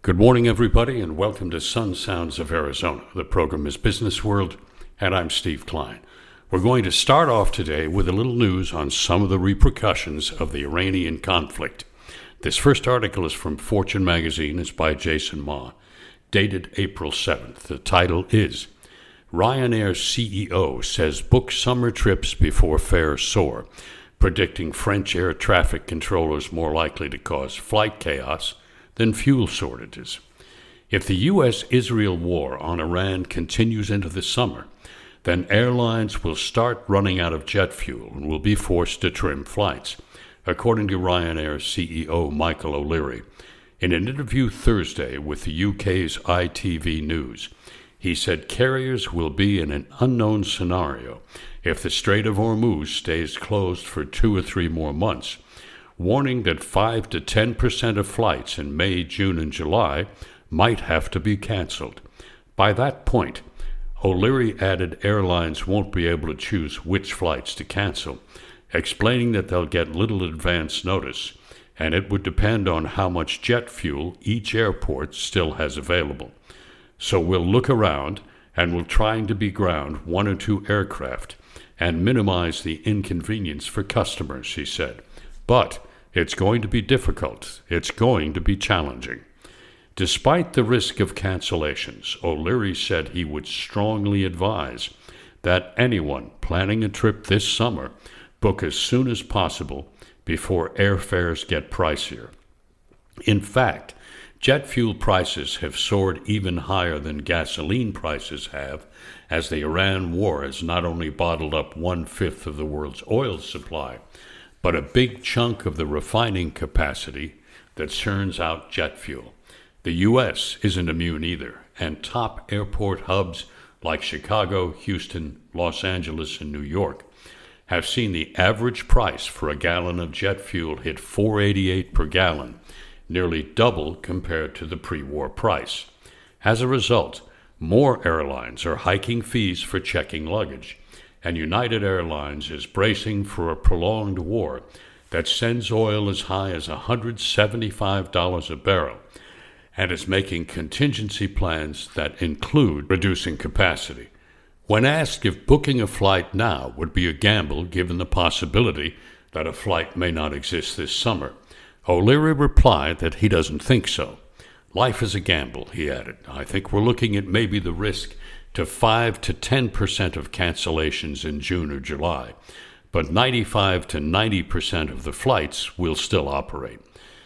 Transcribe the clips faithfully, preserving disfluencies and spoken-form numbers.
Good morning, everybody, and welcome to Sun Sounds of Arizona. The program is Business World, and I'm Steve Klein. We're going to start off today with a little news on some of the repercussions of the Iranian conflict. This first article is from Fortune magazine. It's by Jason Ma, dated April seventh. The title is, Ryanair C E O says book summer trips before fares soar, predicting French air traffic controllers more likely to cause flight chaos than fuel shortages. If the U S Israel war on Iran continues into the summer, then airlines will start running out of jet fuel and will be forced to trim flights, according to Ryanair C E O Michael O'Leary. In an interview Thursday with the U K's I T V News, he said carriers will be in an unknown scenario if the Strait of Hormuz stays closed for two or three more months, warning that five to ten percent of flights in May, June, and July might have to be canceled. By that point, O'Leary added airlines won't be able to choose which flights to cancel, explaining that they'll get little advance notice, and it would depend on how much jet fuel each airport still has available. So we'll look around, and we'll try to be ground one or two aircraft and minimize the inconvenience for customers, he said. But it's going to be difficult. It's going to be challenging. Despite the risk of cancellations, O'Leary said he would strongly advise that anyone planning a trip this summer book as soon as possible before airfares get pricier. In fact, jet fuel prices have soared even higher than gasoline prices have, as the Iran war has not only bottled up one-fifth of the world's oil supply, but a big chunk of the refining capacity that churns out jet fuel. The U S isn't immune either, and top airport hubs like Chicago, Houston, Los Angeles, and New York have seen the average price for a gallon of jet fuel hit four dollars and eighty-eight cents per gallon, nearly double compared to the pre-war price. As a result, more airlines are hiking fees for checking luggage, and United Airlines is bracing for a prolonged war that sends oil as high as one hundred seventy-five dollars a barrel, and is making contingency plans that include reducing capacity. When asked if booking a flight now would be a gamble given the possibility that a flight may not exist this summer, O'Leary replied that he doesn't think so. Life is a gamble, he added. I think we're looking at maybe the risk to five to ten percent of cancellations in June or July, but ninety-five to ninety percent of the flights will still operate.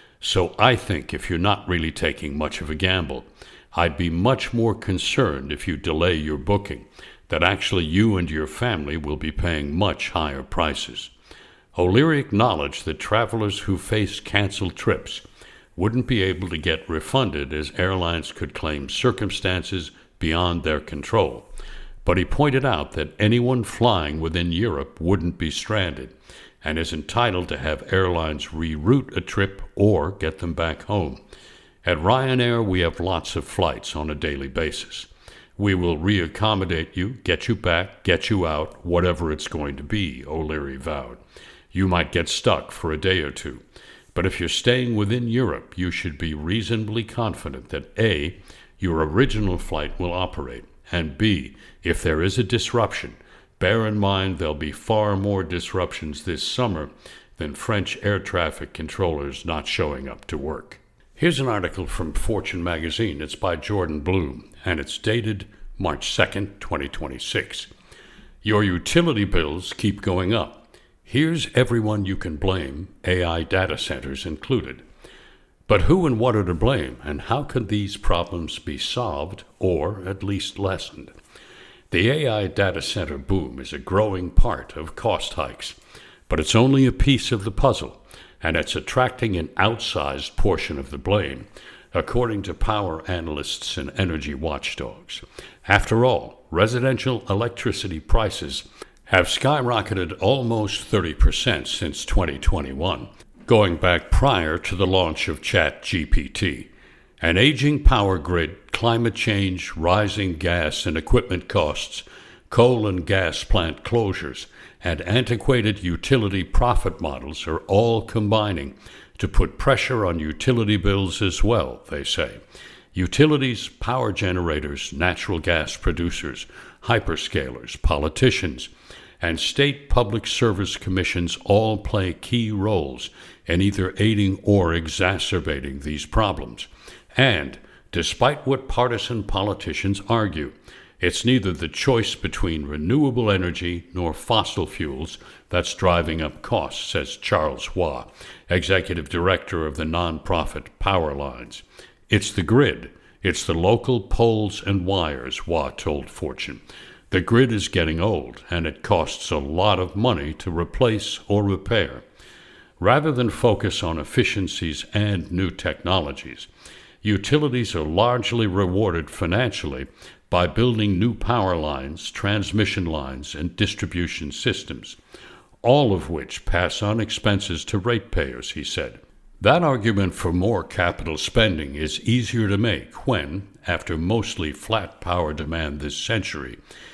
So I think if you're not really taking much of a gamble, I'd be much more concerned if you delay your booking, that actually you and your family will be paying much higher prices. O'Leary acknowledged that travelers who face canceled trips wouldn't be able to get refunded, as airlines could claim circumstances beyond their control. But he pointed out that anyone flying within Europe wouldn't be stranded and is entitled to have airlines reroute a trip or get them back home. At Ryanair, we have lots of flights on a daily basis. We will reaccommodate you, get you back, get you out, whatever it's going to be, O'Leary vowed. You might get stuck for a day or two, but if you're staying within Europe, you should be reasonably confident that A, your original flight will operate, and B, if there is a disruption, bear in mind there'll be far more disruptions this summer than French air traffic controllers not showing up to work. Here's an article from Fortune magazine. It's by Jordan Bloom, and it's dated March second, twenty twenty-six. Your utility bills keep going up. Here's everyone you can blame, A I data centers included. But who and what are to blame, and how can these problems be solved or at least lessened? The A I data center boom is a growing part of cost hikes, but it's only a piece of the puzzle, and it's attracting an outsized portion of the blame, according to power analysts and energy watchdogs. After all, residential electricity prices have skyrocketed almost thirty percent since twenty twenty-one, going back prior to the launch of ChatGPT. An aging power grid, climate change, rising gas and equipment costs, coal and gas plant closures, and antiquated utility profit models are all combining to put pressure on utility bills as well, they say. Utilities, power generators, natural gas producers, hyperscalers, politicians, and state public service commissions all play key roles in either aiding or exacerbating these problems. And, despite what partisan politicians argue, it's neither the choice between renewable energy nor fossil fuels that's driving up costs, says Charles Hua, executive director of the nonprofit Power Lines. It's the grid. It's the local poles and wires, Hua told Fortune. The grid is getting old, and it costs a lot of money to replace or repair. Rather than focus on efficiencies and new technologies, utilities are largely rewarded financially by building new power lines, transmission lines, and distribution systems, all of which pass on expenses to ratepayers, he said. That argument for more capital spending is easier to make when, after mostly flat power demand this century,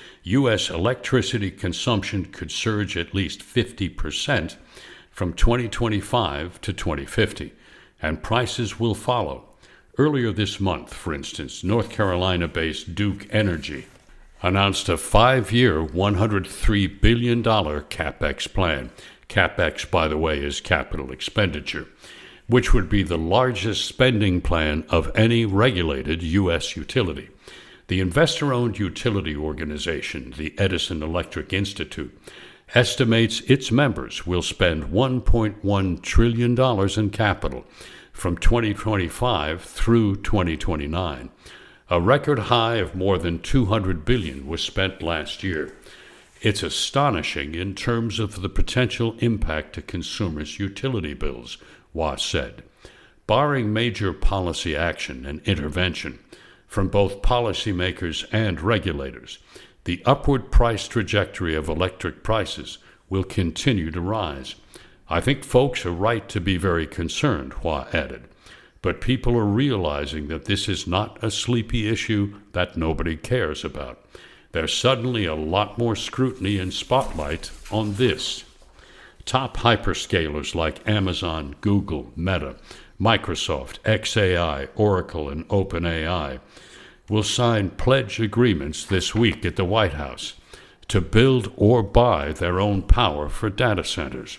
U S electricity consumption could surge at least fifty percent from twenty twenty-five to twenty fifty, and prices will follow. Earlier this month, for instance, North Carolina-based Duke Energy announced a five-year, one hundred three billion dollars CapEx plan. CapEx, by the way, is capital expenditure, which would be the largest spending plan of any regulated U S utility. The investor-owned utility organization, the Edison Electric Institute, estimates its members will spend one point one trillion dollars in capital from twenty twenty-five through twenty twenty-nine. A record high of more than two hundred billion dollars was spent last year. It's astonishing in terms of the potential impact to consumers' utility bills, Hua said. Barring major policy action and intervention from both policymakers and regulators, the upward price trajectory of electric prices will continue to rise. I think folks are right to be very concerned, Hua added, but people are realizing that this is not a sleepy issue that nobody cares about. There's suddenly a lot more scrutiny and spotlight on this. Top hyperscalers like Amazon, Google, Meta, Microsoft, X A I, Oracle, and OpenAI will sign pledge agreements this week at the White House to build or buy their own power for data centers.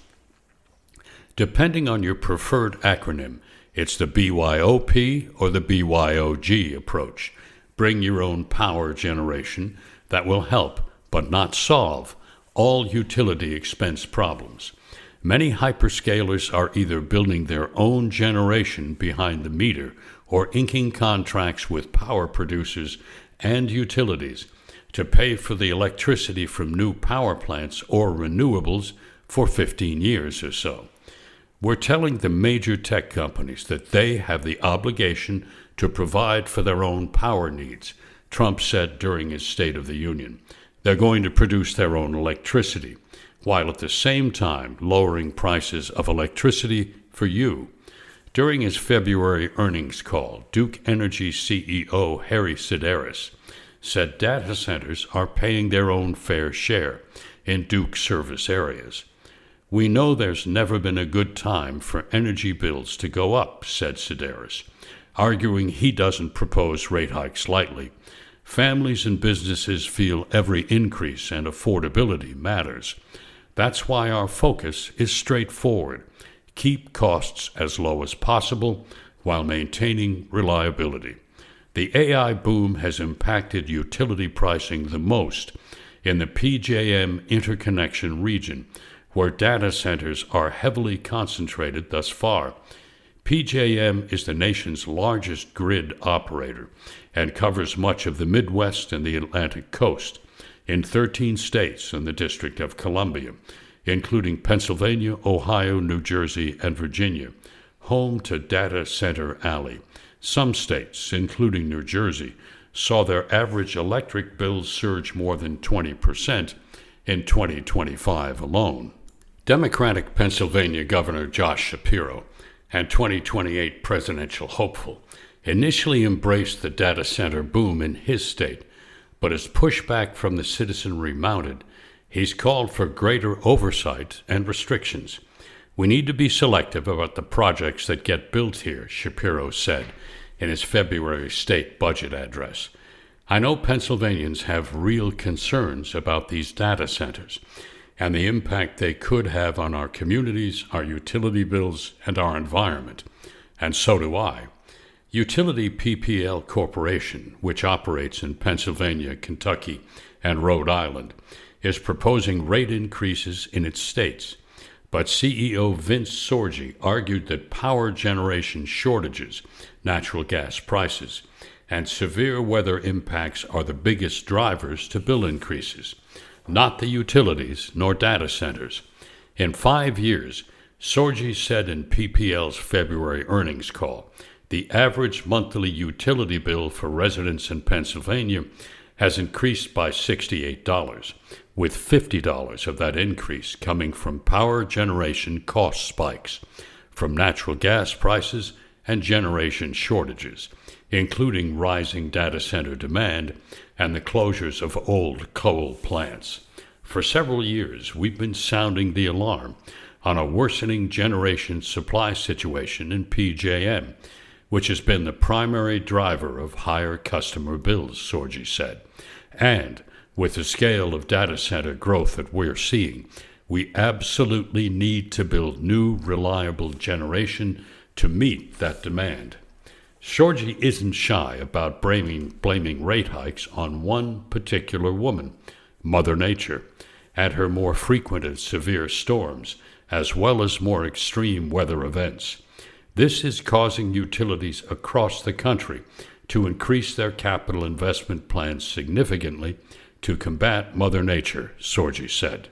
Depending on your preferred acronym, it's the B Y O P or the B Y O G approach. Bring your own power generation that will help, but not solve, all utility expense problems. Many hyperscalers are either building their own generation behind the meter or inking contracts with power producers and utilities to pay for the electricity from new power plants or renewables for fifteen years or so. We're telling the major tech companies that they have the obligation to provide for their own power needs, Trump said during his State of the Union. They're going to produce their own electricity, while at the same time lowering prices of electricity for you. During his February earnings call, Duke Energy C E O Harry Sideris said data centers are paying their own fair share in Duke service areas. We know there's never been a good time for energy bills to go up, said Sideris, arguing he doesn't propose rate hikes lightly. Families and businesses feel every increase and affordability matters. That's why our focus is straightforward. Keep costs as low as possible while maintaining reliability. The A I boom has impacted utility pricing the most in the P J M interconnection region, where data centers are heavily concentrated thus far. P J M is the nation's largest grid operator and covers much of the Midwest and the Atlantic coast in thirteen states and the District of Columbia, including Pennsylvania, Ohio, New Jersey, and Virginia, home to Data Center Alley. Some states, including New Jersey, saw their average electric bills surge more than twenty percent in twenty twenty-five alone. Democratic Pennsylvania Governor Josh Shapiro and twenty twenty-eight presidential hopeful initially embraced the data center boom in his state, but as pushback from the citizenry mounted, he's called for greater oversight and restrictions. We need to be selective about the projects that get built here, Shapiro said in his February state budget address. I know Pennsylvanians have real concerns about these data centers and the impact they could have on our communities, our utility bills, and our environment. And so do I. Utility P P L Corporation, which operates in Pennsylvania, Kentucky, and Rhode Island, is proposing rate increases in its states. But C E O Vince Sorgi argued that power generation shortages, natural gas prices, and severe weather impacts are the biggest drivers to bill increases, not the utilities nor data centers. In five years, Sorgi said in P P L's February earnings call, the average monthly utility bill for residents in Pennsylvania has increased by sixty-eight dollars, with fifty dollars of that increase coming from power generation cost spikes, from natural gas prices and generation shortages, including rising data center demand and the closures of old coal plants. For several years, we've been sounding the alarm on a worsening generation supply situation in P J M, which has been the primary driver of higher customer bills, Sorgi said. And with the scale of data center growth that we're seeing, we absolutely need to build new, reliable generation to meet that demand. Sorgi isn't shy about blaming, blaming rate hikes on one particular woman, Mother Nature, and her more frequent and severe storms, as well as more extreme weather events. This is causing utilities across the country to increase their capital investment plans significantly to combat Mother Nature, Sorgi said.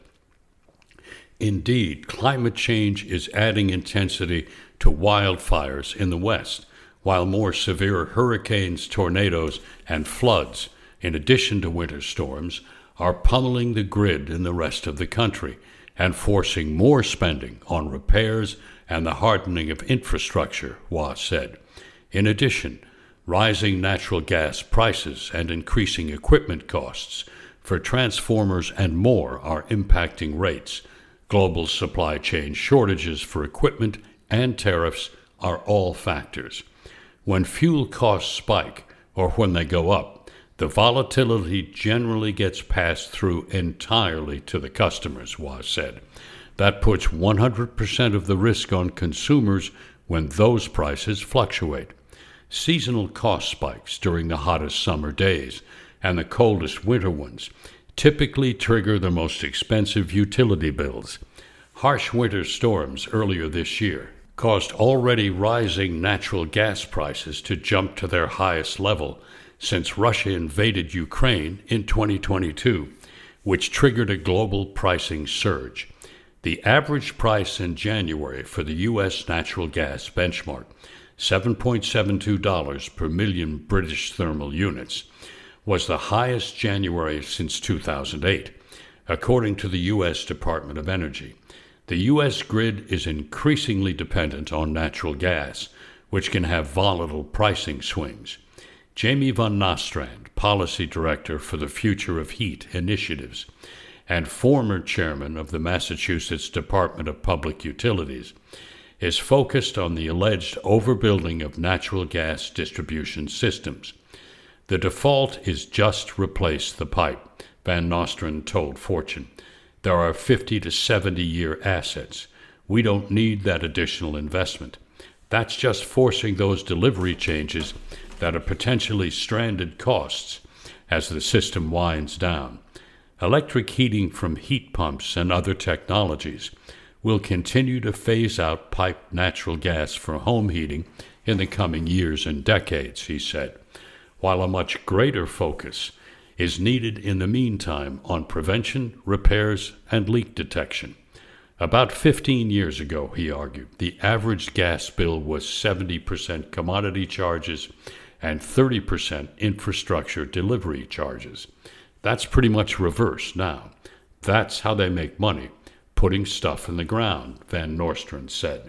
Indeed, climate change is adding intensity to wildfires in the West, while more severe hurricanes, tornadoes, and floods, in addition to winter storms, are pummeling the grid in the rest of the country and forcing more spending on repairs and the hardening of infrastructure, Wah said. In addition, rising natural gas prices and increasing equipment costs for transformers and more are impacting rates. Global supply chain shortages for equipment and tariffs are all factors. When fuel costs spike, or when they go up, the volatility generally gets passed through entirely to the customers, Wah said. That puts one hundred percent of the risk on consumers when those prices fluctuate. Seasonal cost spikes during the hottest summer days and the coldest winter ones typically trigger the most expensive utility bills. Harsh winter storms earlier this year caused already rising natural gas prices to jump to their highest level since Russia invaded Ukraine in twenty twenty-two, which triggered a global pricing surge. The average price in January for the U S natural gas benchmark, seven point seven two dollars per million British thermal units, was the highest January since two thousand eight, according to the U S Department of Energy. The U S grid is increasingly dependent on natural gas, which can have volatile pricing swings. Jamie Van Nostrand, Policy Director for the Future of Heat Initiatives, and former chairman of the Massachusetts Department of Public Utilities, is focused on the alleged overbuilding of natural gas distribution systems. The default is just replace the pipe, Van Nostrand told Fortune. There are fifty to seventy year assets. We don't need that additional investment. That's just forcing those delivery changes that are potentially stranded costs as the system winds down. Electric heating from heat pumps and other technologies will continue to phase out piped natural gas for home heating in the coming years and decades, he said, while a much greater focus is needed in the meantime on prevention, repairs, and leak detection. About fifteen years ago, he argued, the average gas bill was seventy percent commodity charges and thirty percent infrastructure delivery charges. That's pretty much reversed now. That's how they make money, putting stuff in the ground, Van Nostrand said.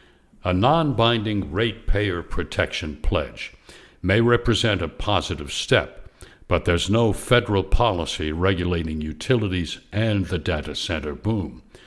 A non-binding ratepayer protection pledge may represent a positive step, but there's no federal policy regulating utilities and the data center boom.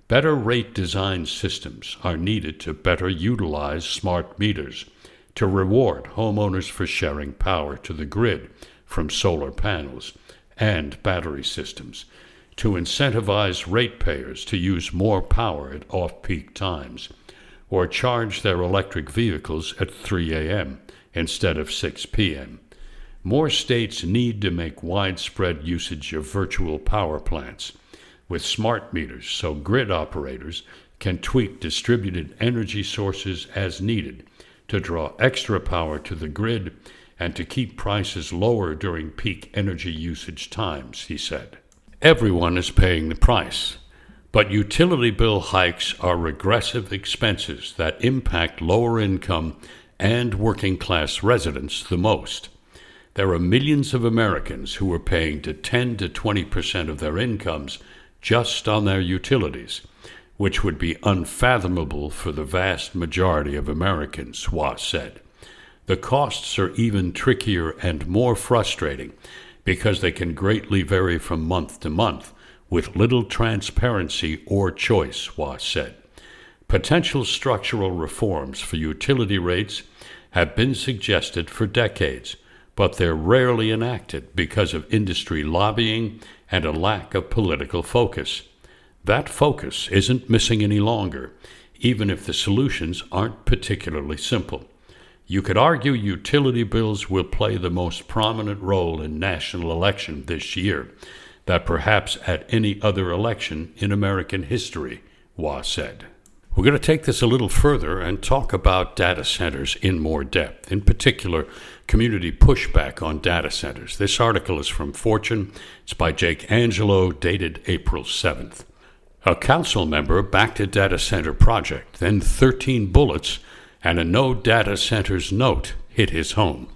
Better rate design systems are needed to better utilize smart meters, to reward homeowners for sharing power to the grid from solar panels and battery systems, to incentivize ratepayers to use more power at off-peak times, or charge their electric vehicles at three a.m. instead of six p.m. More states need to make widespread usage of virtual power plants with smart meters so grid operators can tweak distributed energy sources as needed to draw extra power to the grid and to keep prices lower during peak energy usage times, he said. Everyone is paying the price, but utility bill hikes are regressive expenses that impact lower income and working class residents the most. There are millions of Americans who are paying to ten to twenty percent of their incomes just on their utilities, which would be unfathomable for the vast majority of Americans, Hua said. The costs are even trickier and more frustrating because they can greatly vary from month to month with little transparency or choice, Hua said. Potential structural reforms for utility rates have been suggested for decades, but they're rarely enacted because of industry lobbying and a lack of political focus. That focus isn't missing any longer, even if the solutions aren't particularly simple. You could argue utility bills will play the most prominent role in national election this year, that perhaps at any other election in American history, Hua said. We're going to take this a little further and talk about data centers in more depth, in particular, community pushback on data centers. This article is from Fortune. It's by Jake Angelo, dated April seventh. A council member backed a data center project, then thirteen bullets and a no data centers note hit his home.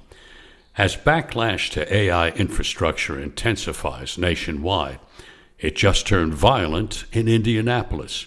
As backlash to A I infrastructure intensifies nationwide, it just turned violent in Indianapolis.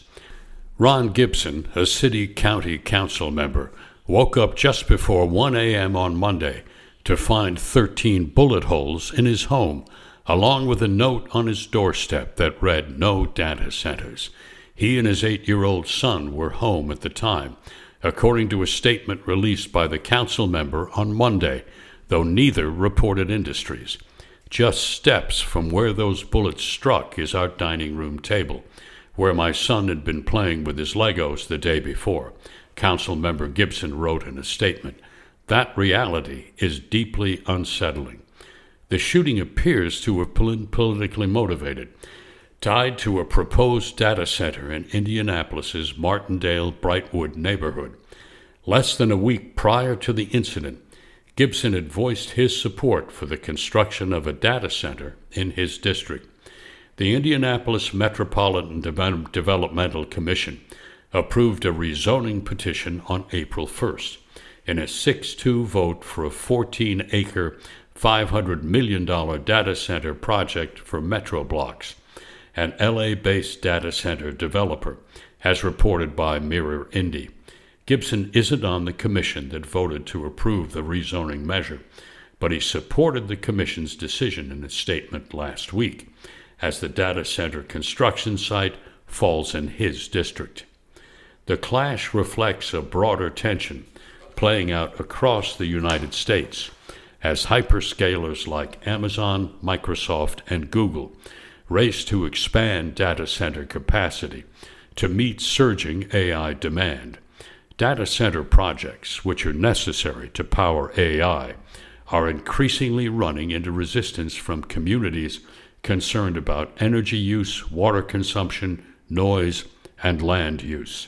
Ron Gibson, a city-county council member, woke up just before one a.m. on Monday to find thirteen bullet holes in his home, along with a note on his doorstep that read, "No data centers." He and his eight-year-old son were home at the time, according to a statement released by the council member on Monday, though neither reported industries. Just steps from where those bullets struck is our dining room table, where my son had been playing with his Legos the day before, Council Member Gibson wrote in a statement. That reality is deeply unsettling. The shooting appears to have been politically motivated, tied to a proposed data center in Indianapolis's Martindale-Brightwood neighborhood. Less than a week prior to the incident, Gibson had voiced his support for the construction of a data center in his district. The Indianapolis Metropolitan De- Developmental Commission approved a rezoning petition on April first in a six two vote for a fourteen-acre, five hundred million dollars data center project for Metro Blocks, an L A-based data center developer, as reported by Mirror Indy. Gibson isn't on the commission that voted to approve the rezoning measure, but he supported the commission's decision in a statement last week, as the data center construction site falls in his district. The clash reflects a broader tension playing out across the United States as hyperscalers like Amazon, Microsoft, and Google race to expand data center capacity to meet surging A I demand. Data center projects, which are necessary to power A I, are increasingly running into resistance from communities concerned about energy use, water consumption, noise, and land use.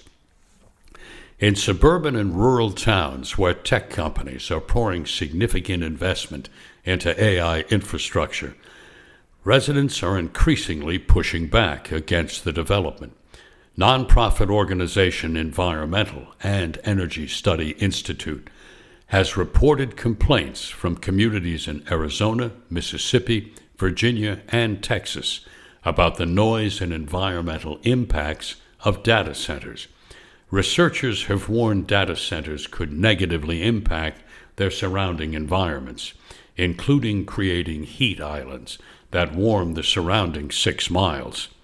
In suburban and rural towns where tech companies are pouring significant investment into A I infrastructure, residents are increasingly pushing back against the development. Nonprofit organization Environmental and Energy Study Institute has reported complaints from communities in Arizona, Mississippi, Virginia, and Texas about the noise and environmental impacts of data centers. Researchers have warned data centers could negatively impact their surrounding environments, including creating heat islands that warm the surrounding six miles.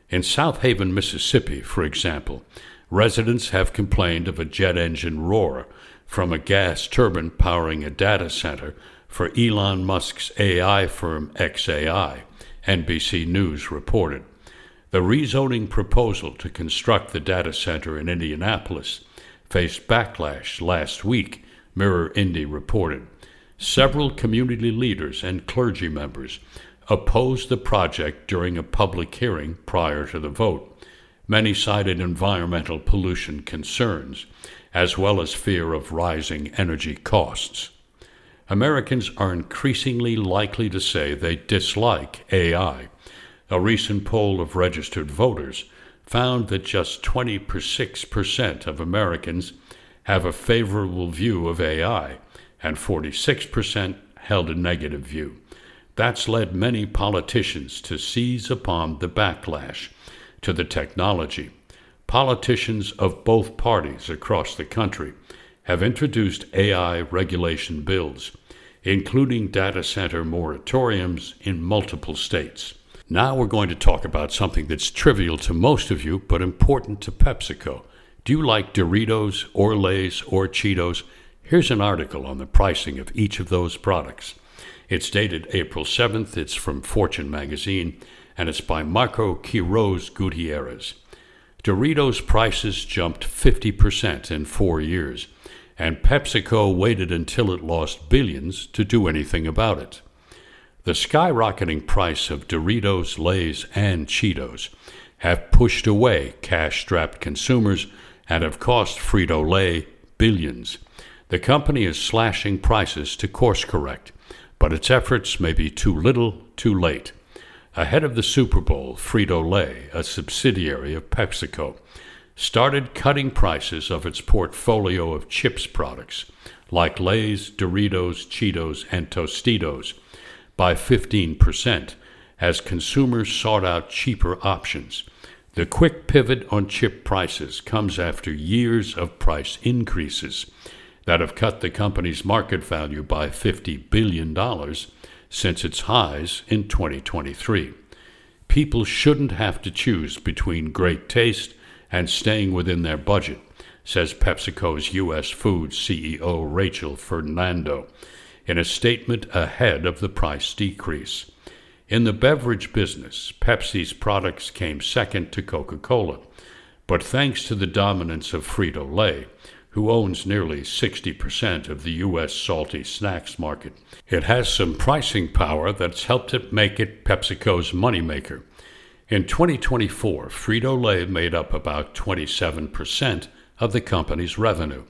In South Haven, Mississippi, for example, residents have complained of a jet engine roar from a gas turbine powering a data center for Elon Musk's A I firm X A I, N B C News reported. The rezoning proposal to construct the data center in Indianapolis faced backlash last week, Mirror Indy reported. Several community leaders and clergy members opposed the project during a public hearing prior to the vote. Many cited environmental pollution concerns, as well as fear of rising energy costs. Americans are increasingly likely to say they dislike A I. A recent poll of registered voters found that just twenty-six percent of Americans have a favorable view of A I, and forty-six percent held a negative view. That's led many politicians to seize upon the backlash to the technology. Politicians of both parties across the country have introduced A I regulation bills, including data center moratoriums in multiple states. Now we're going to talk about something that's trivial to most of you, but important to PepsiCo. Do you like Doritos or Lay's or Cheetos? Here's an article on the pricing of each of those products. It's dated April seventh. It's from Fortune magazine, and it's by Marco Quiroz Gutierrez. Doritos prices jumped fifty percent in four years, and PepsiCo waited until it lost billions to do anything about it. The skyrocketing price of Doritos, Lay's, and Cheetos have pushed away cash-strapped consumers and have cost Frito-Lay billions. The company is slashing prices to course-correct, but its efforts may be too little, too late. Ahead of the Super Bowl, Frito-Lay, a subsidiary of PepsiCo, started cutting prices of its portfolio of chips products, like Lay's, Doritos, Cheetos, and Tostitos, by fifteen percent, as consumers sought out cheaper options. The quick pivot on chip prices comes after years of price increases that have cut the company's market value by fifty billion dollars since its highs in twenty twenty-three. People shouldn't have to choose between great taste and staying within their budget, says PepsiCo's U S Food C E O Rachel Fernando, in a statement ahead of the price decrease. In the beverage business, Pepsi's products came second to Coca-Cola, but thanks to the dominance of Frito-Lay, who owns nearly sixty percent of the U S salty snacks market, it has some pricing power that's helped it make it PepsiCo's moneymaker. In twenty twenty-four, Frito-Lay made up about twenty-seven percent of the company's revenue.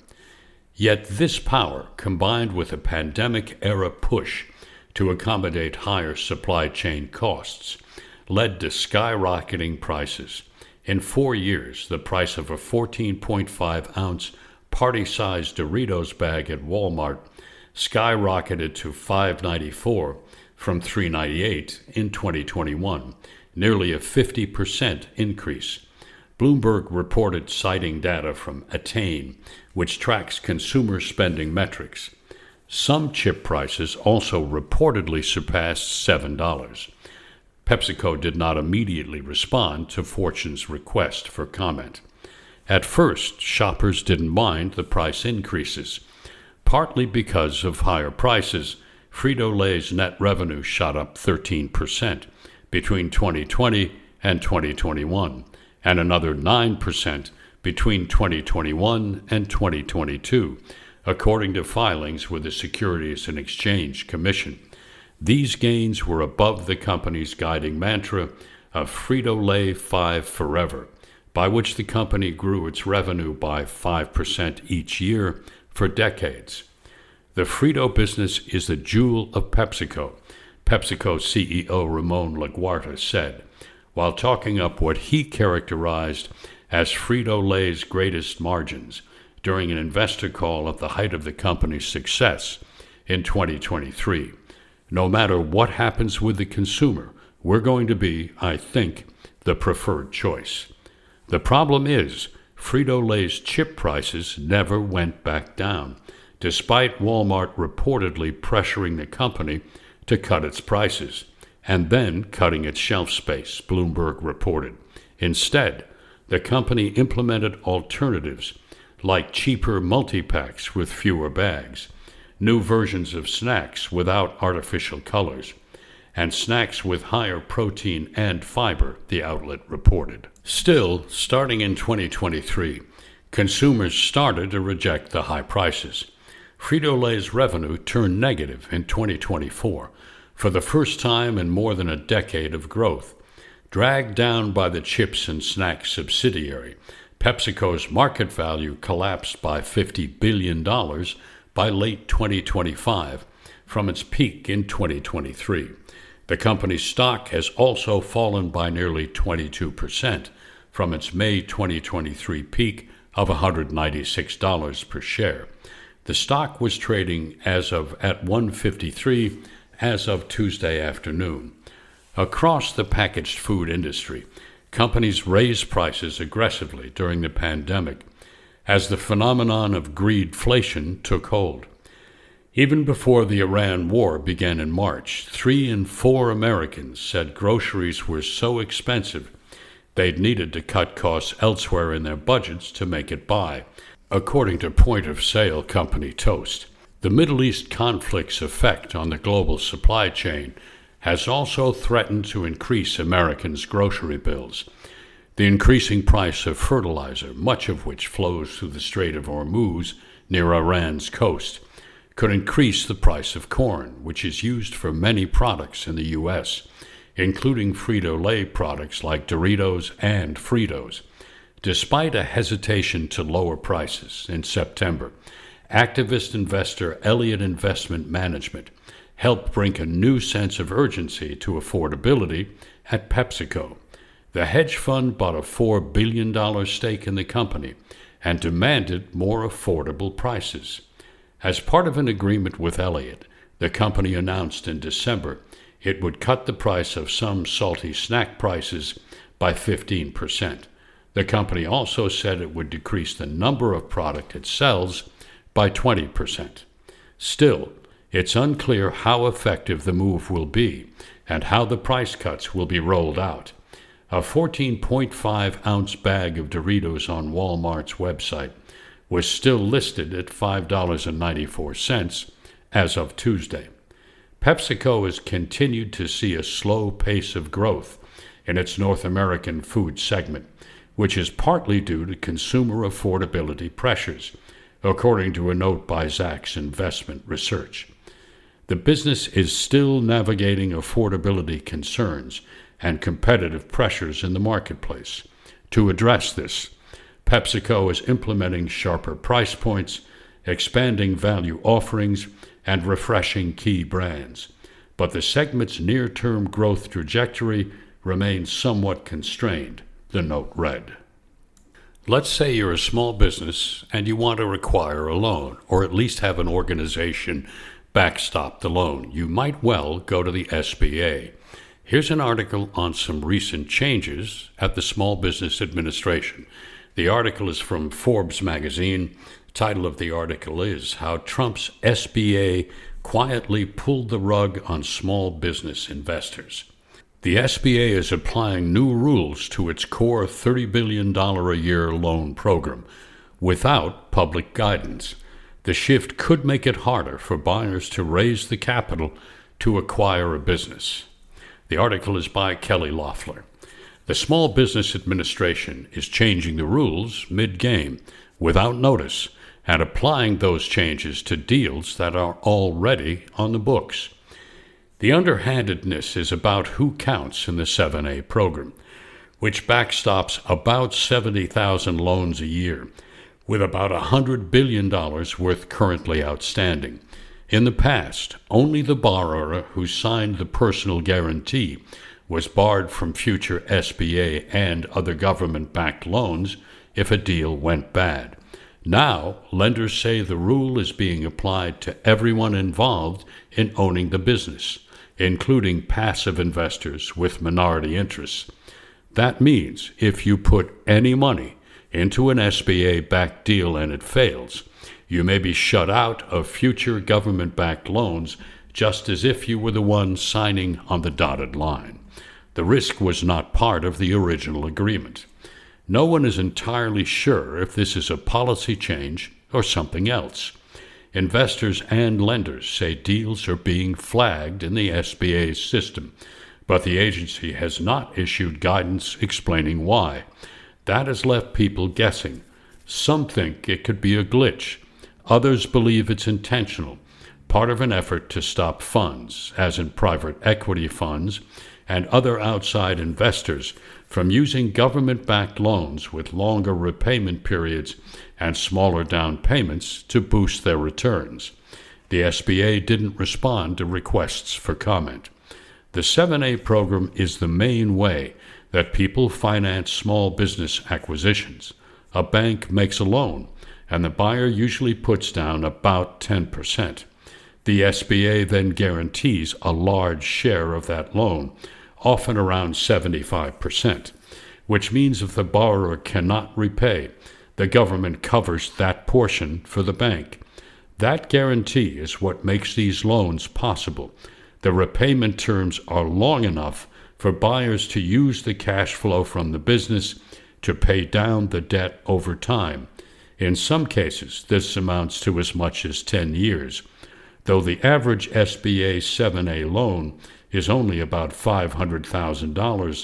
Yet this power, combined with a pandemic-era push to accommodate higher supply chain costs, led to skyrocketing prices. In four years, the price of a fourteen point five ounce party-sized Doritos bag at Walmart skyrocketed to five dollars and ninety-four cents from three dollars and ninety-eight cents in twenty twenty-one, nearly a fifty percent increase. Bloomberg reported citing data from Attain, which tracks consumer spending metrics. Some chip prices also reportedly surpassed seven dollars. PepsiCo did not immediately respond to Fortune's request for comment. At first, shoppers didn't mind the price increases. Partly because of higher prices, Frito-Lay's net revenue shot up thirteen percent between twenty twenty and twenty twenty-one, and another nine percent between twenty twenty-one and twenty twenty-two, according to filings with the Securities and Exchange Commission. These gains were above the company's guiding mantra of Frito-Lay five Forever, by which the company grew its revenue by five percent each year for decades. The Frito business is the jewel of PepsiCo, PepsiCo C E O Ramon Laguarta said, while talking up what he characterized as Frito-Lay's greatest margins during an investor call at the height of the company's success in twenty twenty-three. No matter what happens with the consumer, we're going to be, I think, the preferred choice. The problem is, Frito-Lay's chip prices never went back down, despite Walmart reportedly pressuring the company to cut its prices, and then cutting its shelf space, Bloomberg reported. Instead, the company implemented alternatives like cheaper multi-packs with fewer bags, new versions of snacks without artificial colors, and snacks with higher protein and fiber, the outlet reported. Still, starting in twenty twenty-three, consumers started to reject the high prices. Frito-Lay's revenue turned negative in twenty twenty-four, for the first time in more than a decade of growth. Dragged down by the chips and snacks subsidiary, PepsiCo's market value collapsed by fifty billion dollars by late twenty twenty-five from its peak in twenty twenty-three. The company's stock has also fallen by nearly twenty-two percent from its May twenty twenty-three peak of one hundred ninety-six dollars per share. The stock was trading as of at one hundred fifty-three dollars as of Tuesday afternoon. Across the packaged food industry, companies raised prices aggressively during the pandemic as the phenomenon of greedflation took hold. Even before the Iran war began in March, three in four Americans said groceries were so expensive they'd needed to cut costs elsewhere in their budgets to make it by, according to point-of-sale company Toast. The Middle East conflict's effect on the global supply chain has also threatened to increase Americans' grocery bills. The increasing price of fertilizer, much of which flows through the Strait of Hormuz near Iran's coast, could increase the price of corn, which is used for many products in the U S, including Frito-Lay products like Doritos and Fritos. Despite a hesitation to lower prices in September, activist investor Elliott Investment Management helped bring a new sense of urgency to affordability at PepsiCo. The hedge fund bought a four billion dollars stake in the company and demanded more affordable prices. As part of an agreement with Elliott, the company announced in December it would cut the price of some salty snack prices by fifteen percent. The company also said it would decrease the number of product it sells by twenty percent. Still, it's unclear how effective the move will be and how the price cuts will be rolled out. A fourteen point five ounce bag of Doritos on Walmart's website was still listed at five dollars and ninety-four cents as of Tuesday. PepsiCo has continued to see a slow pace of growth in its North American food segment, which is partly due to consumer affordability pressures, according to a note by Zacks Investment Research. The business is still navigating affordability concerns and competitive pressures in the marketplace. To address this, PepsiCo is implementing sharper price points, expanding value offerings, and refreshing key brands. But the segment's near-term growth trajectory remains somewhat constrained, the note read. Let's say you're a small business and you want to acquire a loan, or at least have an organization backstop the loan. You might well go to the S B A. Here's an article on some recent changes at the Small Business Administration. The article is from Forbes magazine. The title of the article is How Trump's S B A Quietly Pulled the Rug on Small Business Investors. The S B A is applying new rules to its core thirty billion dollars a year loan program without public guidance. The shift could make it harder for buyers to raise the capital to acquire a business. The article is by Kelly Loeffler. The Small Business Administration is changing the rules mid-game without notice and applying those changes to deals that are already on the books. The underhandedness is about who counts in the seven A program, which backstops about seventy thousand loans a year, with about one hundred billion dollars worth currently outstanding. In the past, only the borrower who signed the personal guarantee was barred from future S B A and other government-backed loans if a deal went bad. Now, lenders say the rule is being applied to everyone involved in owning the business, including passive investors with minority interests. That means if you put any money into an S B A-backed deal and it fails, you may be shut out of future government-backed loans just as if you were the one signing on the dotted line. The risk was not part of the original agreement. No one is entirely sure if this is a policy change or something else. Investors and lenders say deals are being flagged in the S B A's system, but the agency has not issued guidance explaining why. That has left people guessing. Some think it could be a glitch. Others believe it's intentional, part of an effort to stop funds, as in private equity funds, and other outside investors from using government-backed loans with longer repayment periods and smaller down payments to boost their returns. The S B A didn't respond to requests for comment. The seven A program is the main way that people finance small business acquisitions. A bank makes a loan, and the buyer usually puts down about ten percent. The S B A then guarantees a large share of that loan, often around seventy-five percent, which means if the borrower cannot repay, the government covers that portion for the bank. That guarantee is what makes these loans possible. The repayment terms are long enough for buyers to use the cash flow from the business to pay down the debt over time. In some cases, this amounts to as much as ten years, though the average S B A seven A loan is only about five hundred thousand dollars.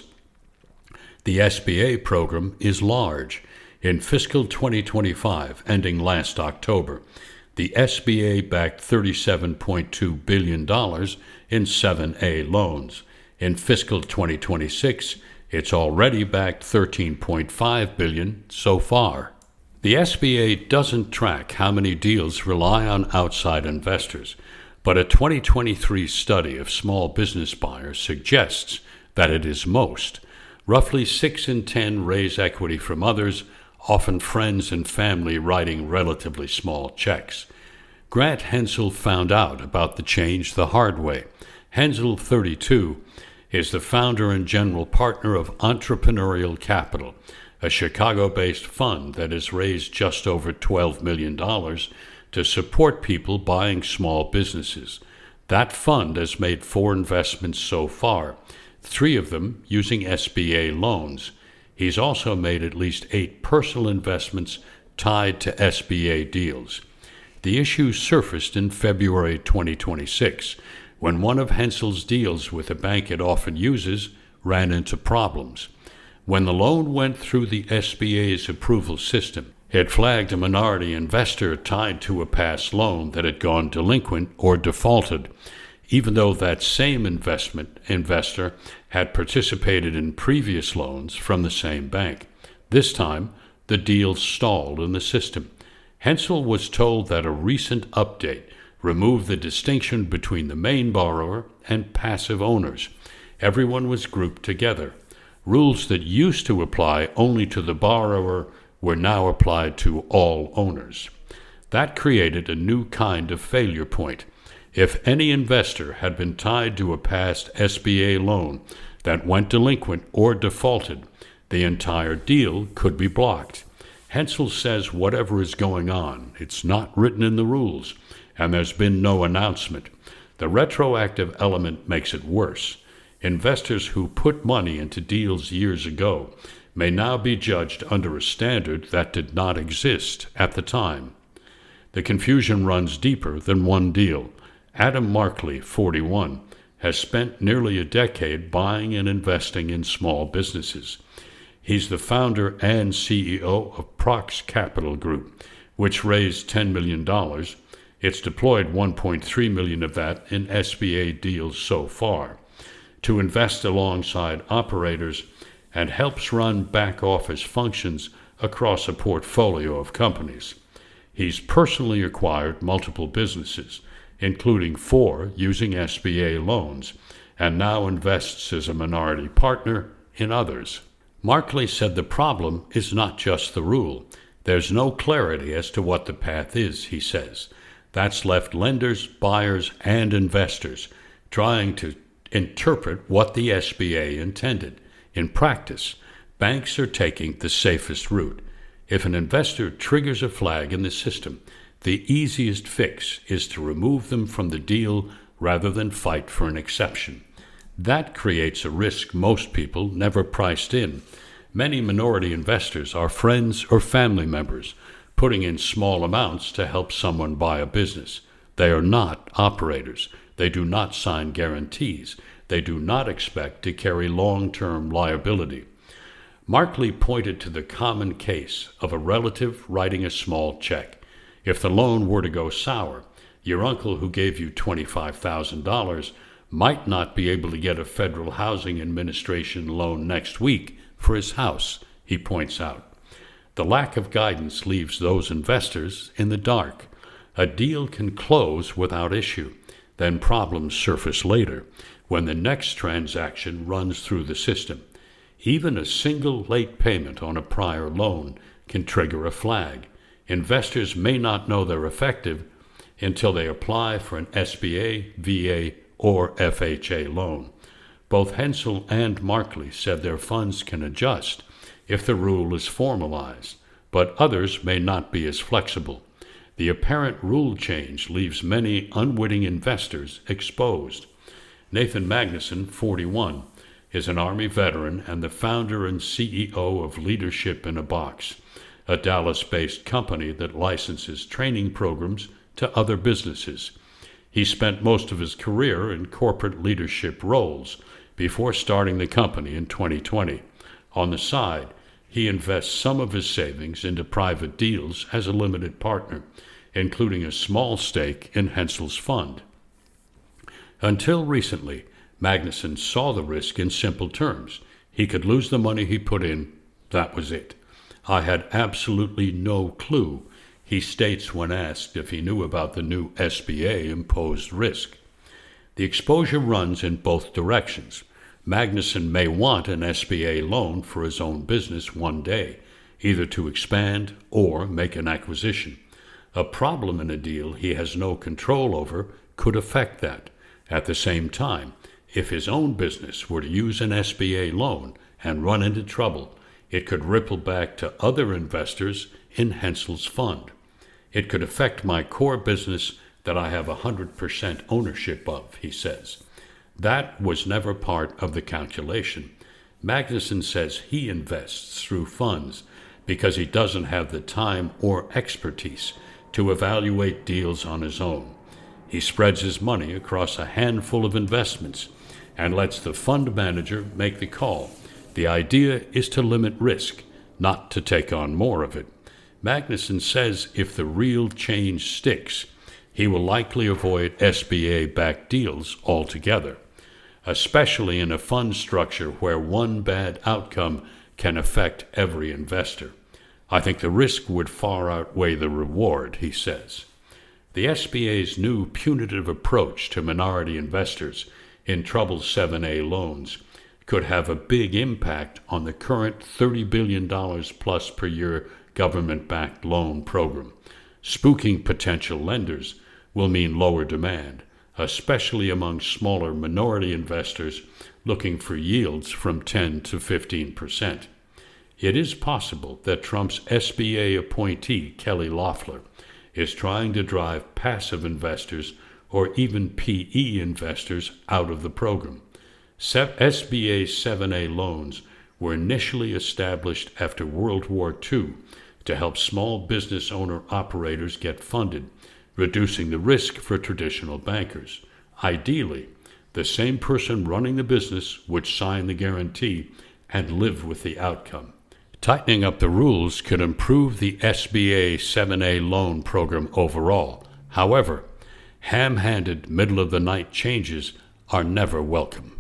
The S B A program is large. In fiscal twenty twenty-five, ending last October, the S B A backed thirty-seven point two billion dollars in seven A loans. In fiscal twenty twenty-six, it's already backed thirteen point five billion dollars so far. The S B A doesn't track how many deals rely on outside investors, but a twenty twenty-three study of small business buyers suggests that it is most. Roughly six in ten raise equity from others, often friends and family writing relatively small checks. Grant Hensel found out about the change the hard way. Hensel, thirty-two, is the founder and general partner of Entrepreneurial Capital, a Chicago-based fund that has raised just over twelve million dollars to support people buying small businesses. That fund has made four investments so far, three of them using S B A loans. He's also made at least eight personal investments tied to S B A deals. The issue surfaced in February twenty twenty-six, when one of Hensel's deals with a bank it often uses ran into problems. When the loan went through the S B A's approval system, it flagged a minority investor tied to a past loan that had gone delinquent or defaulted, even though that same investment investor had participated in previous loans from the same bank. This time, the deal stalled in the system. Hensel was told that a recent update removed the distinction between the main borrower and passive owners. Everyone was grouped together. Rules that used to apply only to the borrower were now applied to all owners. That created a new kind of failure point. If any investor had been tied to a past S B A loan that went delinquent or defaulted, the entire deal could be blocked. Hensel says whatever is going on, it's not written in the rules, and there's been no announcement. The retroactive element makes it worse. Investors who put money into deals years ago may now be judged under a standard that did not exist at the time. The confusion runs deeper than one deal. Adam Markley, forty-one, has spent nearly a decade buying and investing in small businesses. He's the founder and C E O of Prox Capital Group, which raised ten million dollars. It's deployed one point three million dollars of that in S B A deals so far, to invest alongside operators, and helps run back-office functions across a portfolio of companies. He's personally acquired multiple businesses, including four using S B A loans, and now invests as a minority partner in others. Markley said the problem is not just the rule. There's no clarity as to what the path is, he says. That's left lenders, buyers, and investors trying to interpret what the S B A intended. In practice, banks are taking the safest route. If an investor triggers a flag in the system, the easiest fix is to remove them from the deal rather than fight for an exception. That creates a risk most people never priced in. Many minority investors are friends or family members, putting in small amounts to help someone buy a business. They are not operators. They do not sign guarantees. They do not expect to carry long-term liability. Markley pointed to the common case of a relative writing a small check. If the loan were to go sour, your uncle who gave you twenty-five thousand dollars might not be able to get a Federal Housing Administration loan next week for his house, he points out. The lack of guidance leaves those investors in the dark. A deal can close without issue, then problems surface later when the next transaction runs through the system. Even a single late payment on a prior loan can trigger a flag. Investors may not know they're effective until they apply for an S B A, V A, or F H A loan. Both Hensel and Markley said their funds can adjust if the rule is formalized, but others may not be as flexible. The apparent rule change leaves many unwitting investors exposed. Nathan Magnuson, forty-one, is an Army veteran and the founder and C E O of Leadership in a Box, a Dallas-based company that licenses training programs to other businesses. He spent most of his career in corporate leadership roles before starting the company in twenty twenty. On the side, he invests some of his savings into private deals as a limited partner, including a small stake in Hensel's fund. Until recently, Magnuson saw the risk in simple terms. He could lose the money he put in. That was it. I had absolutely no clue, he states when asked if he knew about the new S B A-imposed risk. The exposure runs in both directions. Magnuson may want an S B A loan for his own business one day, either to expand or make an acquisition. A problem in a deal he has no control over could affect that. At the same time, if his own business were to use an S B A loan and run into trouble, it could ripple back to other investors in Hensel's fund. It could affect my core business that I have one hundred percent ownership of, he says. That was never part of the calculation. Magnuson says he invests through funds because he doesn't have the time or expertise to evaluate deals on his own. He spreads his money across a handful of investments and lets the fund manager make the call. The idea is to limit risk, not to take on more of it. Magnuson says if the real change sticks, he will likely avoid S B A-backed deals altogether, especially in a fund structure where one bad outcome can affect every investor. I think the risk would far outweigh the reward, he says. The S B A's new punitive approach to minority investors in troubled seven A loans could have a big impact on the current thirty billion dollars plus per year government-backed loan program. Spooking potential lenders will mean lower demand, especially among smaller minority investors looking for yields from ten to fifteen percent. It is possible that Trump's S B A appointee, Kelly Loeffler, is trying to drive passive investors or even P E investors out of the program. S B A seven A loans were initially established after World War Two to help small business owner-operators get funded, reducing the risk for traditional bankers. Ideally, the same person running the business would sign the guarantee and live with the outcome. Tightening up the rules could improve the S B A seven A loan program overall. However, ham-handed, middle-of-the-night changes are never welcome.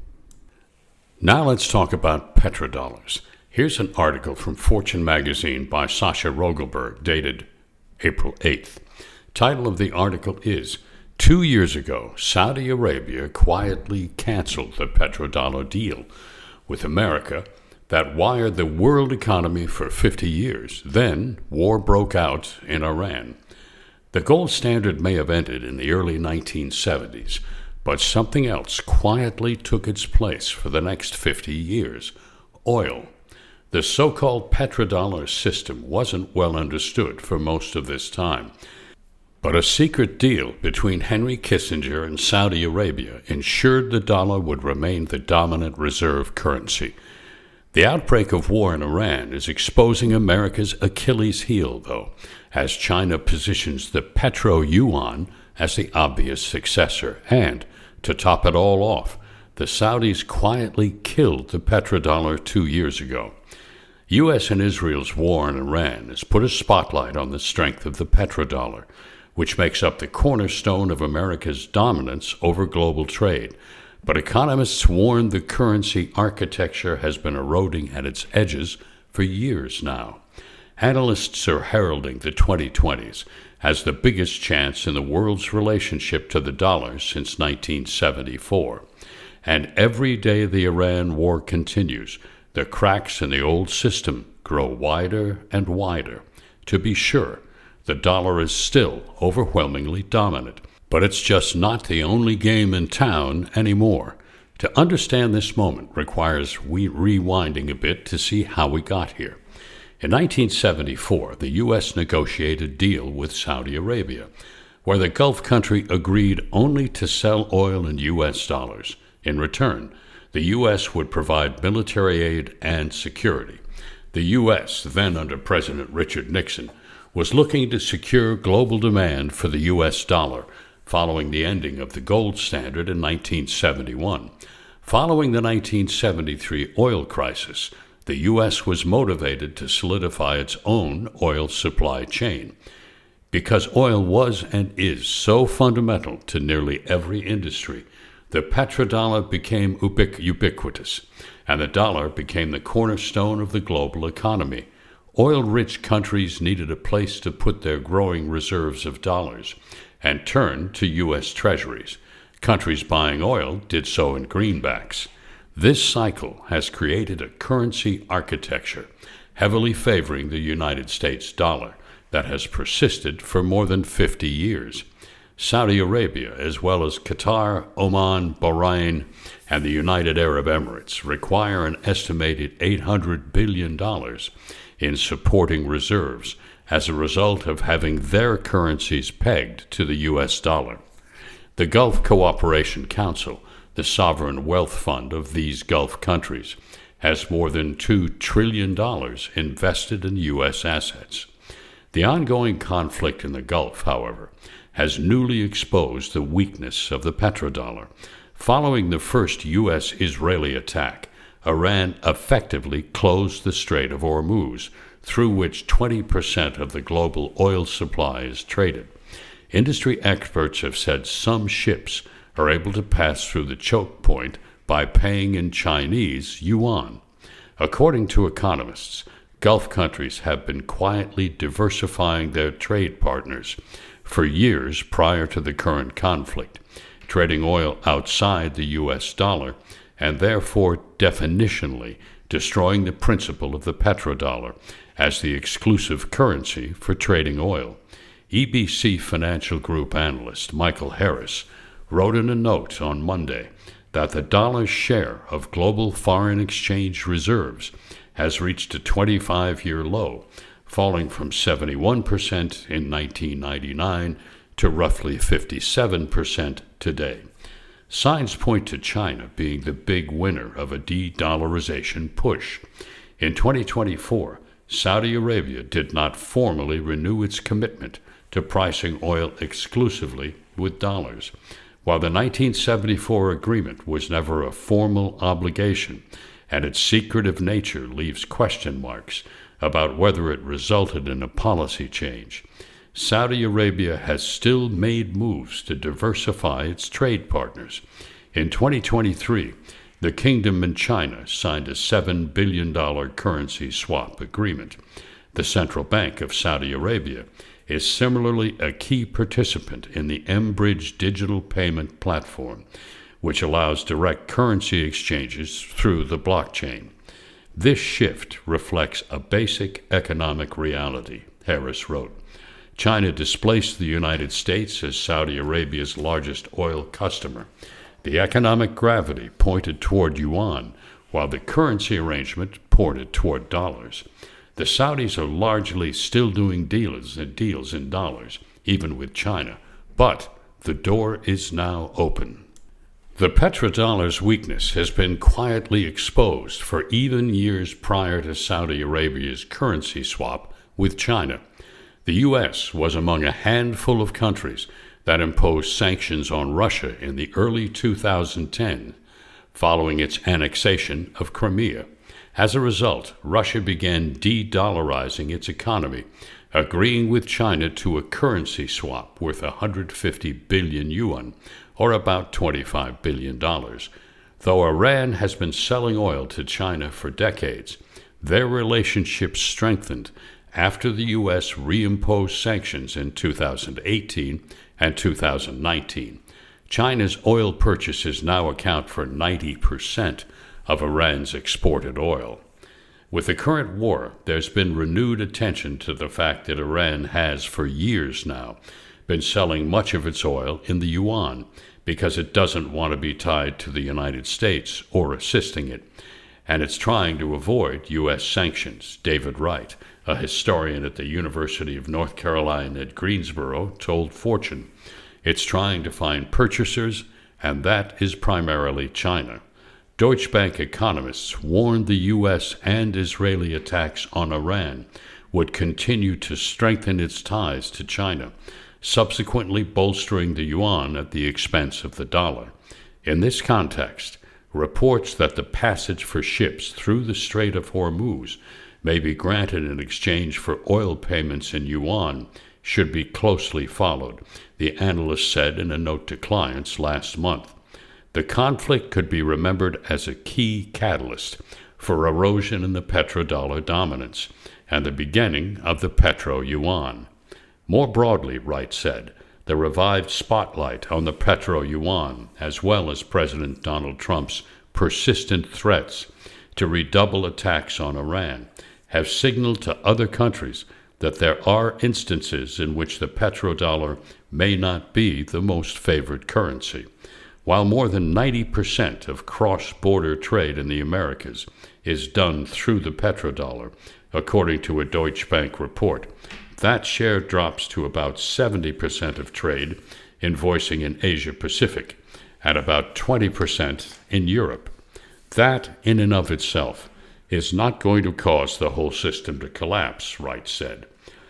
Now let's talk about petrodollars. Here's an article from Fortune magazine by Sasha Rogelberg, dated April eighth. Title of the article is, Two years ago, Saudi Arabia quietly canceled the petrodollar deal with America that wired the world economy for fifty years. Then, war broke out in Iran. The gold standard may have ended in the early nineteen seventies, but something else quietly took its place for the next fifty years: oil. The so-called petrodollar system wasn't well understood for most of this time, But a secret deal between Henry Kissinger and Saudi Arabia ensured the dollar would remain the dominant reserve currency. The outbreak of war in Iran is exposing America's Achilles heel, though, as China positions the petro-yuan as the obvious successor. And, to top it all off, the Saudis quietly killed the petrodollar two years ago. U S and Israel's war in Iran has put a spotlight on the strength of the petrodollar, which makes up the cornerstone of America's dominance over global trade. But economists warn the currency architecture has been eroding at its edges for years now. Analysts are heralding the twenty twenties as the biggest chance in the world's relationship to the dollar since nineteen seventy-four. And every day the Iran war continues, the cracks in the old system grow wider and wider. To be sure, the dollar is still overwhelmingly dominant, but it's just not the only game in town anymore. To understand this moment requires we rewinding a bit to see how we got here. In nineteen seventy-four, the U S negotiated a deal with Saudi Arabia, where the Gulf country agreed only to sell oil in U S dollars. In return, the U S would provide military aid and security. The U S, then under President Richard Nixon, was looking to secure global demand for the U S dollar following the ending of the gold standard in nineteen seventy-one. Following the nineteen seventy-three oil crisis, the U S was motivated to solidify its own oil supply chain. Because oil was and is so fundamental to nearly every industry, the petrodollar became ubiqu- ubiquitous, and the dollar became the cornerstone of the global economy. Oil-rich countries needed a place to put their growing reserves of dollars and turned to U S treasuries. Countries buying oil did so in greenbacks. This cycle has created a currency architecture heavily favoring the United States dollar that has persisted for more than fifty years. Saudi Arabia, as well as Qatar, Oman, Bahrain, and the United Arab Emirates, require an estimated eight hundred billion dollars in supporting reserves as a result of having their currencies pegged to the U S dollar. The Gulf Cooperation Council, the sovereign wealth fund of these Gulf countries, has more than two trillion dollars invested in U S assets. The ongoing conflict in the Gulf, however, has newly exposed the weakness of the petrodollar. Following the first U S-Israeli attack, Iran effectively closed the Strait of Hormuz, through which twenty percent of the global oil supply is traded. Industry experts have said some ships are able to pass through the choke point by paying in Chinese yuan. According to economists, Gulf countries have been quietly diversifying their trade partners for years prior to the current conflict, trading oil outside the U S dollar and therefore definitionally destroying the principle of the petrodollar as the exclusive currency for trading oil. E B C Financial Group analyst Michael Harris wrote in a note on Monday that the dollar's share of global foreign exchange reserves has reached a twenty-five-year low, falling from seventy-one percent in nineteen ninety-nine to roughly fifty-seven percent today. Signs point to China being the big winner of a de-dollarization push. In twenty twenty-four, Saudi Arabia did not formally renew its commitment to pricing oil exclusively with dollars. While the nineteen seventy-four agreement was never a formal obligation, and its secretive nature leaves question marks about whether it resulted in a policy change, Saudi Arabia has still made moves to diversify its trade partners. In twenty twenty-three, the kingdom and China signed a seven billion dollars currency swap agreement. The Central Bank of Saudi Arabia is similarly a key participant in the mBridge digital payment platform, which allows direct currency exchanges through the blockchain. This shift reflects a basic economic reality, Harris wrote. China displaced the United States as Saudi Arabia's largest oil customer. The economic gravity pointed toward yuan, while the currency arrangement pointed toward dollars. The Saudis are largely still doing deals and deals in dollars, even with China. But the door is now open. The petrodollar's weakness has been quietly exposed for even years prior to Saudi Arabia's currency swap with China. The U S was among a handful of countries that imposed sanctions on Russia in the early two thousand tens, following its annexation of Crimea. As a result, Russia began de-dollarizing its economy, agreeing with China to a currency swap worth one hundred fifty billion yuan, or about twenty-five billion dollars. Though Iran has been selling oil to China for decades, their relationship strengthened after the U S reimposed sanctions in two thousand eighteen and two thousand nineteen. China's oil purchases now account for ninety percent of Iran's exported oil. With the current war, there's been renewed attention to the fact that Iran has, for years now, been selling much of its oil in the yuan because it doesn't want to be tied to the United States or assisting it, and it's trying to avoid U S sanctions. David Wright, a historian at the University of North Carolina at Greensboro, told Fortune, it's trying to find purchasers, and that is primarily China. Deutsche Bank economists warned the U S and Israeli attacks on Iran would continue to strengthen its ties to China, subsequently bolstering the yuan at the expense of the dollar. In this context, reports that the passage for ships through the Strait of Hormuz may be granted in exchange for oil payments in yuan should be closely followed, the analyst said in a note to clients last month. The conflict could be remembered as a key catalyst for erosion in the petrodollar dominance and the beginning of the petro-yuan. More broadly, Wright said, the revived spotlight on the petro-yuan, as well as President Donald Trump's persistent threats to redouble attacks on Iran, have signaled to other countries that there are instances in which the petrodollar may not be the most favored currency. While more than ninety percent of cross-border trade in the Americas is done through the petrodollar, according to a Deutsche Bank report, that share drops to about seventy percent of trade invoicing in Asia-Pacific and about twenty percent in Europe. That, in and of itself, is not going to cause the whole system to collapse, Wright said.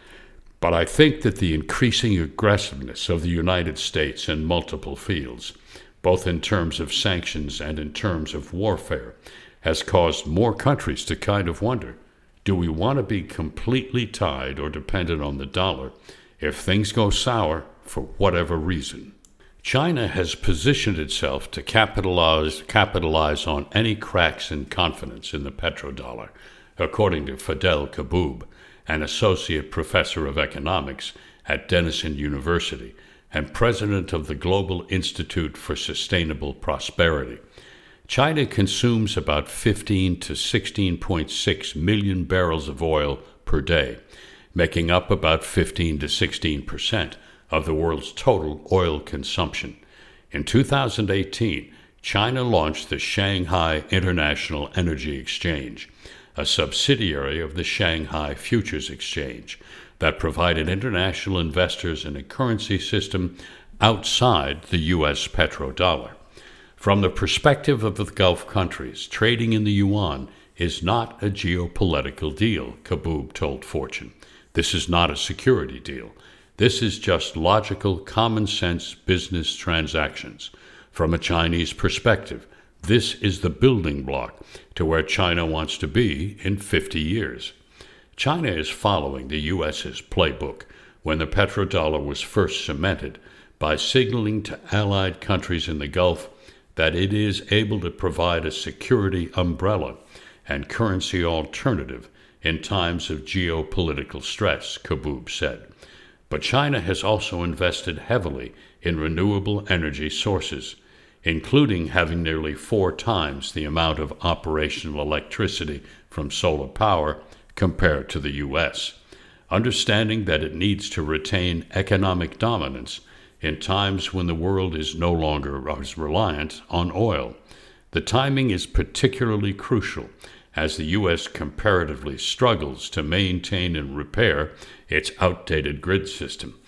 But I think that the increasing aggressiveness of the United States in multiple fields, both in terms of sanctions and in terms of warfare, has caused more countries to kind of wonder, do we want to be completely tied or dependent on the dollar if things go sour for whatever reason? China has positioned itself to capitalize, capitalize on any cracks in confidence in the petrodollar, according to Fidel Kaboub, an associate professor of economics at Denison University and president of the Global Institute for Sustainable Prosperity. China consumes about fifteen to sixteen point six million barrels of oil per day, making up about fifteen to sixteen percent of the world's total oil consumption. In two thousand eighteen, China launched the Shanghai International Energy Exchange, a subsidiary of the Shanghai Futures Exchange that provided international investors in a currency system outside the U S petrodollar. From the perspective of the Gulf countries, trading in the yuan is not a geopolitical deal, Kaboub told Fortune. This is not a security deal. This is just logical, common-sense business transactions. From a Chinese perspective, this is the building block to where China wants to be in fifty years. China is following the U S's playbook when the petrodollar was first cemented by signaling to allied countries in the Gulf that it is able to provide a security umbrella and currency alternative in times of geopolitical stress, Kaboub said. But China has also invested heavily in renewable energy sources, including having nearly four times the amount of operational electricity from solar power compared to the U S, understanding that it needs to retain economic dominance in times when the world is no longer as reliant on oil. The timing is particularly crucial as the U S comparatively struggles to maintain and repair its outdated grid system,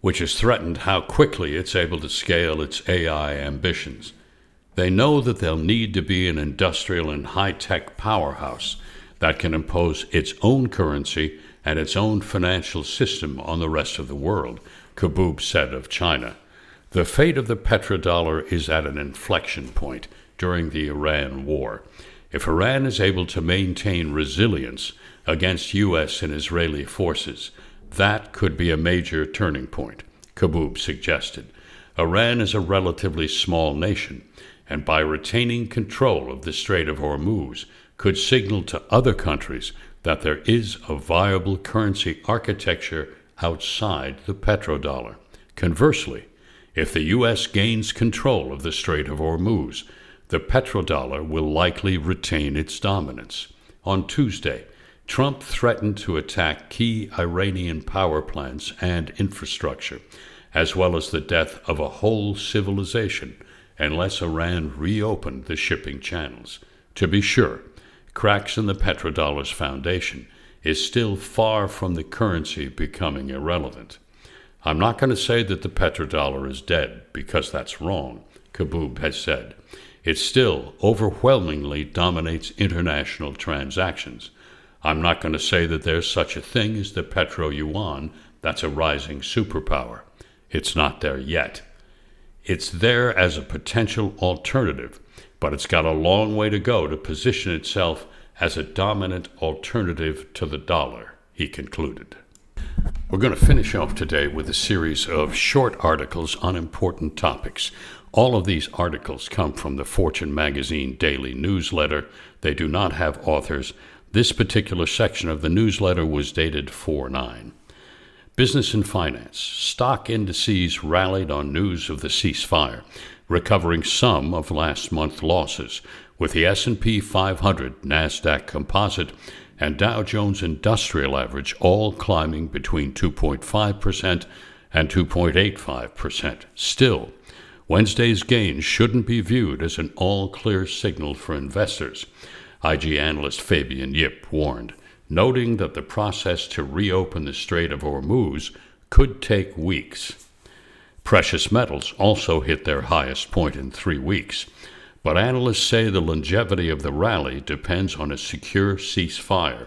which has threatened how quickly it's able to scale its A I ambitions. They know that they'll need to be an industrial and high-tech powerhouse that can impose its own currency and its own financial system on the rest of the world, Kaboub said of China. The fate of the petrodollar is at an inflection point during the Iran war. If Iran is able to maintain resilience against U S and Israeli forces, that could be a major turning point, Kaboub suggested. Iran is a relatively small nation, and by retaining control of the Strait of Hormuz, could signal to other countries that there is a viable currency architecture outside the petrodollar. Conversely, if the U S gains control of the Strait of Hormuz, the petrodollar will likely retain its dominance. On Tuesday, Trump threatened to attack key Iranian power plants and infrastructure, as well as the death of a whole civilization, unless Iran reopened the shipping channels. To be sure, cracks in the petrodollar's foundation is still far from the currency becoming irrelevant. I'm not going to say that the petrodollar is dead, because that's wrong, Kaboub has said. It still overwhelmingly dominates international transactions. I'm not going to say that there's such a thing as the petro-yuan that's a rising superpower. It's not there yet. It's there as a potential alternative, but it's got a long way to go to position itself as a dominant alternative to the dollar, he concluded. We're going to finish off today with a series of short articles on important topics. All of these articles come from the Fortune magazine daily newsletter. They do not have authors. This particular section of the newsletter was dated four nine. Business and finance. Stock indices rallied on news of the ceasefire, recovering some of last month's losses, with the S and P five hundred, NASDAQ Composite, and Dow Jones Industrial Average all climbing between two point five percent and two point eight five percent. Still, Wednesday's gains shouldn't be viewed as an all-clear signal for investors, I G analyst Fabian Yip warned, noting that the process to reopen the Strait of Hormuz could take weeks. Precious metals also hit their highest point in three weeks, but analysts say the longevity of the rally depends on a secure ceasefire.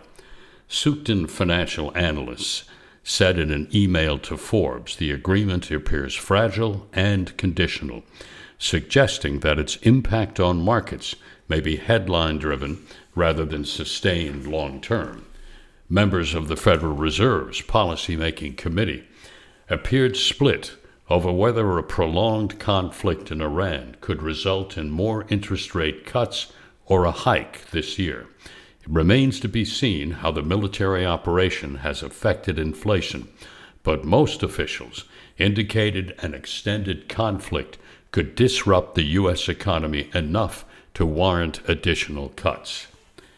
Sutin financial analysts said in an email to Forbes the agreement appears fragile and conditional, suggesting that its impact on markets may be headline-driven rather than sustained long-term. Members of the Federal Reserve's policymaking committee appeared split over whether a prolonged conflict in Iran could result in more interest rate cuts or a hike this year. It remains to be seen how the military operation has affected inflation, but most officials indicated an extended conflict could disrupt the U S economy enough to warrant additional cuts.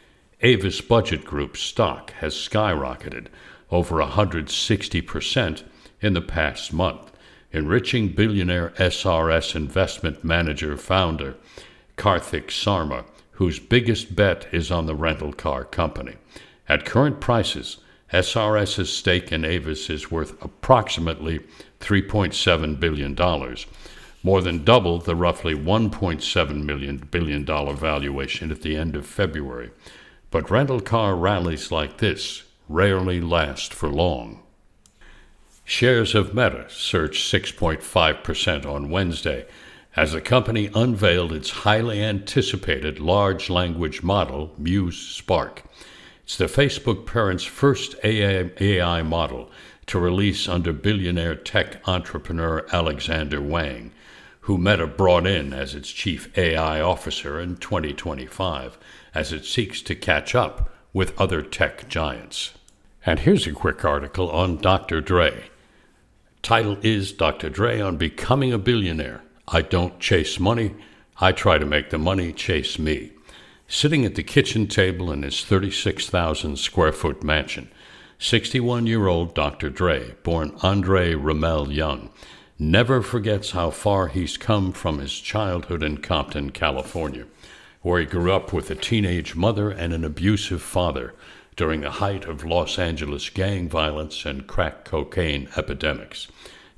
Avis Budget Group's stock has skyrocketed over one hundred sixty percent in the past month, enriching billionaire S R S investment manager founder Karthik Sarma, whose biggest bet is on the rental car company. At current prices, SRS's stake in Avis is worth approximately three point seven billion dollars, more than double the roughly one point seven billion dollars valuation at the end of February. But rental car rallies like this rarely last for long. Shares of Meta surged six point five percent on Wednesday as the company unveiled its highly anticipated large language model, Muse Spark. It's the Facebook parent's first A I model to release under billionaire tech entrepreneur Alexander Wang, who Meta brought in as its chief A I officer in twenty twenty-five, as it seeks to catch up with other tech giants. And here's a quick article on Doctor Dre. Title is Doctor Dre on Becoming a Billionaire. I don't chase money. I try to make the money chase me. Sitting at the kitchen table in his thirty-six thousand square foot mansion, sixty-one-year-old Doctor Dre, born Andre Ramel Young, never forgets how far he's come from his childhood in Compton, California, where he grew up with a teenage mother and an abusive father during the height of Los Angeles gang violence and crack cocaine epidemics.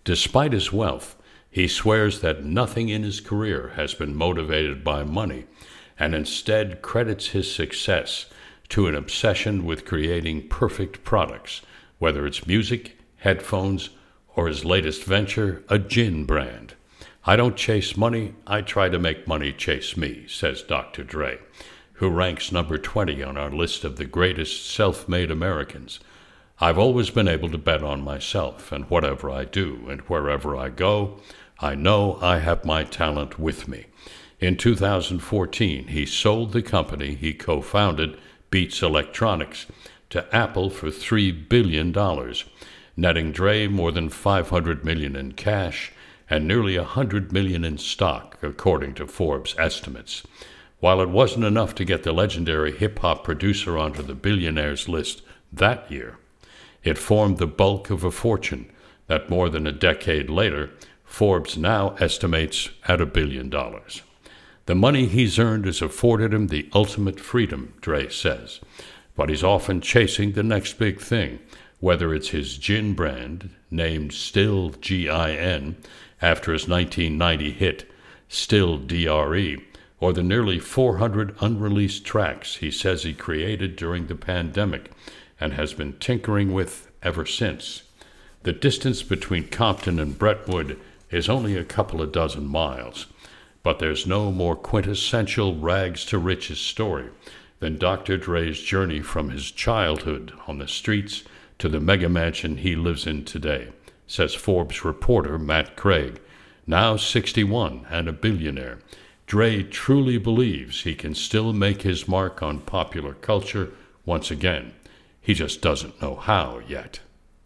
Despite his wealth, he swears that nothing in his career has been motivated by money, and instead credits his success to an obsession with creating perfect products, whether it's music, headphones, or his latest venture, a gin brand. "I don't chase money, I try to make money chase me," says Doctor Dre, who ranks number twenty on our list of the greatest self-made Americans. "I've always been able to bet on myself, and whatever I do, and wherever I go, I know I have my talent with me." In two thousand fourteen, he sold the company he co-founded, Beats Electronics, to Apple for three billion dollars, netting Dre more than five hundred million dollars in cash and nearly one hundred million dollars in stock, according to Forbes estimates. While it wasn't enough to get the legendary hip-hop producer onto the billionaires list that year, it formed the bulk of a fortune that more than a decade later, Forbes now estimates at a billion dollars. The money he's earned has afforded him the ultimate freedom, Dre says, but he's often chasing the next big thing, whether it's his gin brand, named Still G I N, after his nineteen ninety hit Still D R E, or the nearly four hundred unreleased tracks he says he created during the pandemic and has been tinkering with ever since. The distance between Compton and Brentwood is only a couple of dozen miles, but there's no more quintessential rags to riches story than Doctor Dre's journey from his childhood on the streets to the mega mansion he lives in today, says Forbes reporter Matt Craig. Now sixty-one and a billionaire, Dre truly believes he can still make his mark on popular culture once again. He just doesn't know how yet.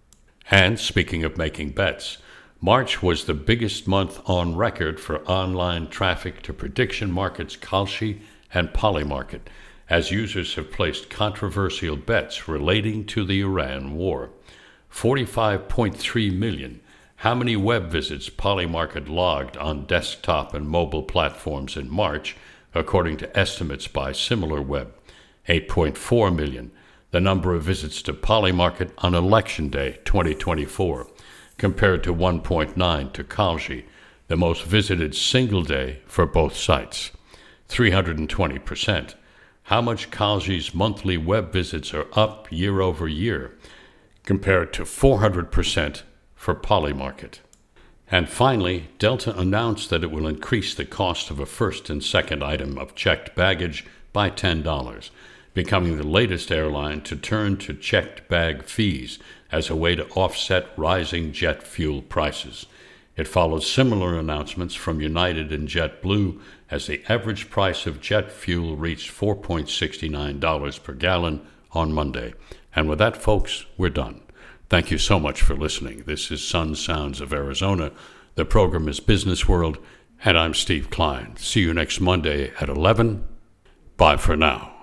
And speaking of making bets, March was the biggest month on record for online traffic to prediction markets Kalshi and Polymarket, as users have placed controversial bets relating to the Iran war. forty-five point three million. How many web visits Polymarket logged on desktop and mobile platforms in March, according to estimates by SimilarWeb? eight point four million. The number of visits to Polymarket on Election Day twenty twenty-four, compared to one point nine to Kalshi, the most visited single day for both sites. three hundred twenty percent. How much Kalshi's monthly web visits are up year over year, compared to four hundred percent for Polymarket. And finally, Delta announced that it will increase the cost of a first and second item of checked baggage by ten dollars, becoming the latest airline to turn to checked bag fees as a way to offset rising jet fuel prices. It follows similar announcements from United and JetBlue as the average price of jet fuel reached four dollars and sixty-nine cents per gallon on Monday. And with that, folks, we're done. Thank you so much for listening. This is Sun Sounds of Arizona. The program is Business World, and I'm Steve Klein. See you next Monday at eleven. Bye for now.